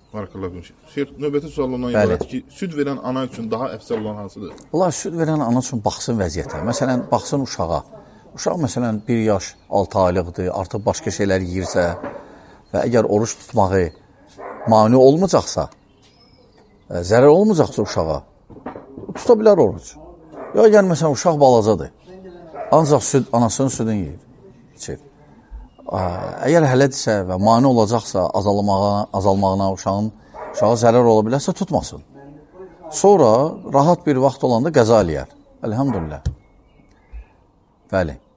Barakallah qonşu. Şeyx, növbəti sual ondan ibarət ki, süd verən ana üçün daha əfsəl olan hansıdır? Allah süd verən ana üçün baxsın vəziyyətə. Məsələn, baxsın uşağa. Uşaq məsələn 1 yaş 6 aylıqdır, artıq başqa şeylər yeyirsə və əgər oruç tutmağı mane olmayacaqsa, zərər olmayacaqsa uşağa, tuta bilər oruç. Ya yəni məsələn uşaq balacadır, ancaq süd, anasının südünü yeyir, içir. Əgər hələdirsə və mane olacaqsa azalmağına uşağa zərər ola bilərsə tutmasın. Sonra rahat bir vaxt olanda qəza eləyər. Elhamdülillah. Bəli.